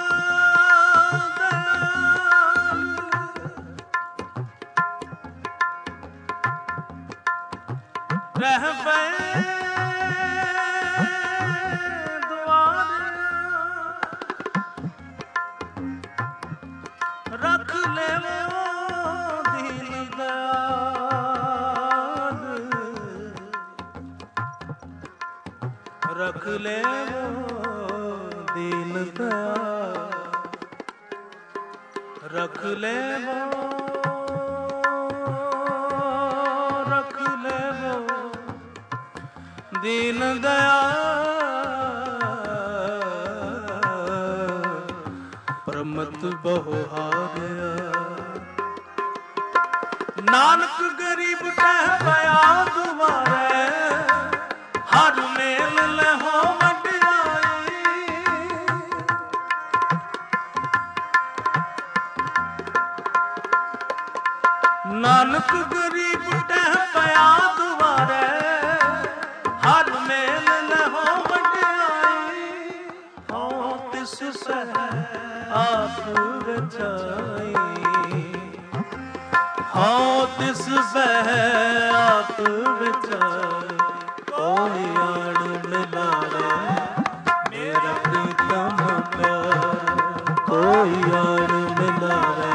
Speaker 1: रह गए द्वार। रख ले वो दीन दयाल। रख ले वो दीन दयाल। रख ले वो रख ले वो दीन दयाल। प्रमत बहु हारया। नानक गरीब टह पया दुआरे हर मेल लहो नानक गरीब टह पया दुआरे हर मेल लहो वड्याई। हाँ तिस से आप बचाई। हाँ तिस से आप बचाई। कोई आन मिलावे मेरा प्रीतम प्यार। कोई आन मिलावे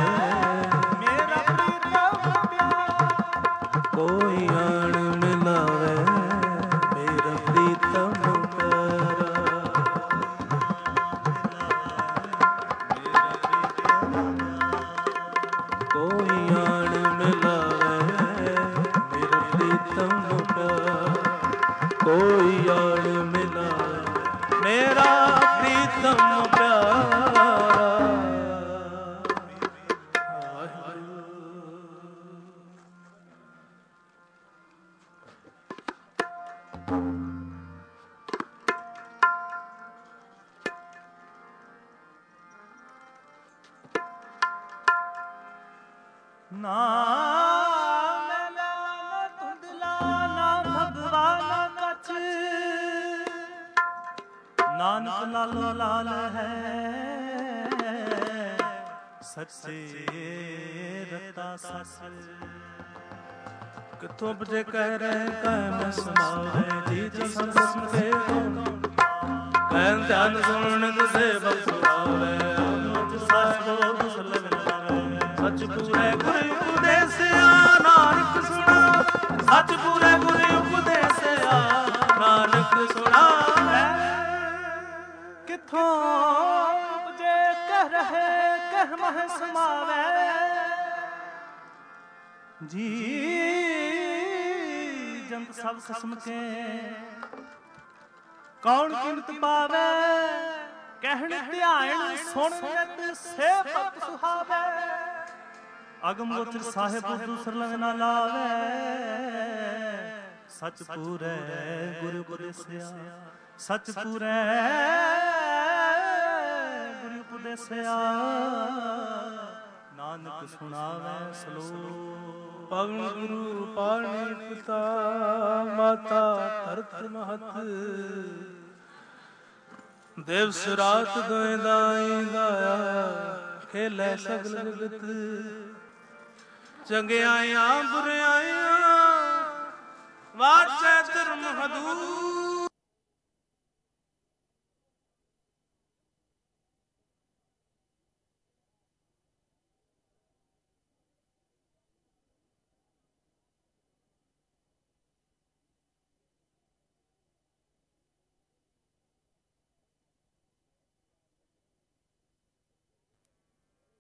Speaker 1: कोई आन मिलावे मेरा प्रीतम प्यारा। कोई आन मिलावे मेरा प्रीतम प्यारा। कोई आन मिलावे मेरा प्रीतम प्यारा।
Speaker 2: ਨਾਨਕ ਲਾਲੋ ਲਾਲ ਹੈ ਸੱਚੇ ਰਤਾ ਸੱਚ।
Speaker 1: ਕਿਥੋਂ ਬਜੇ ਕਹਿ ਰਹੇ ਕਹਿ ਮੈਂ ਸਮਾਵੇ ਜੀ ਜੀ ਸੰਸਮ ਕੇ ਕਹਿ ਧਿਆਨ ਸੁਣਨ ਤੁਸੇ ਬਖਸ਼ਾਵੇ ਅਮਿਤ ਸਾਹਿਬ ਸਲਮ ਲਾਵੇ ਸੱਚ ਪੂਰੇ ਗੁਰੂ ਉਪਦੇਸਿਆ ਨਾਨਕ ਸੁਣਾ ਸੱਚ ਪੂਰੇ ਗੁਰੂ ਉਪਦੇਸਿਆ ਨਾਨਕ ਸੁਣਾਵੇ।
Speaker 2: ਕਿਥੋਂ ਬਜੇ ਕਹਿ ਰਹੇ ਕਹਿ ਮਹ ਸਮਾਵੇ ਜੀ ਜੰਤ ਸਭ ਖਸਮ ਕੇ ਕੌਣ ਕੀਮਤ ਪਾਵੇ ਕਹਿਣ ਧਿਆਨ ਸੁਣ ਜਤ ਸੇ ਭਗਤ ਸੁਹਾਵੇ। ਅਗਮ ਗੋਚਰ ਸਾਹਿਬ ਦੂਸਰ ਲਵੇ ਨਾ ਲਾਵੇ ਸੱਚ ਪੂਰੇ ਗੁਰੂ ਉਪਦੇਸਿਆ ਸੱਚ ਪੂਰੇ ਗੁਰੂ ਉਪਦੇਸਿਆ ਨਾਨਕ ਸੁਣਾਵੇ ਸਲੋਕ।
Speaker 1: ਪਵਨ ਗੁਰੂ ਪਾਣੀ ਪਿਤਾ ਮਾਤਾ ਧਰਤ ਮਹਤ ਦਿਵਸ ਰਾਤ ਦੋਇ ਦਾਈ ਦਾਇਆ ਖੇਲੇ ਸਗਲ ਜਗਤ ਚੰਗਿਆਈਆਂ ਬੁਰਿਆਈਆਂ ਵਾਚੈ ਧਰਮ ਹਦੂਰ